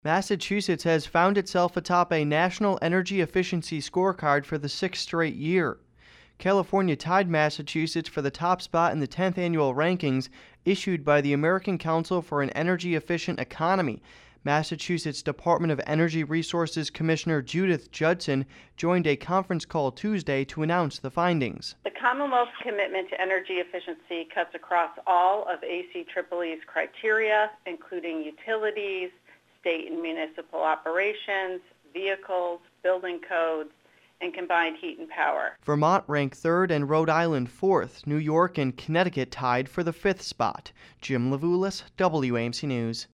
Massachusetts has found itself atop a national energy efficiency scorecard for the sixth straight year. California tied Massachusetts for the top spot in the 10th annual rankings issued by the American Council for an Energy Efficient Economy. Massachusetts Department of Energy Resources Commissioner Judith Judson joined a conference call Tuesday to announce the findings. The Commonwealth's commitment to energy efficiency cuts across all of ACEEE's criteria, including utilities, state and municipal operations, vehicles, building codes, and combined heat and power. Vermont ranked third and Rhode Island fourth. New York and Connecticut tied for the fifth spot. Jim Levulis, WAMC News.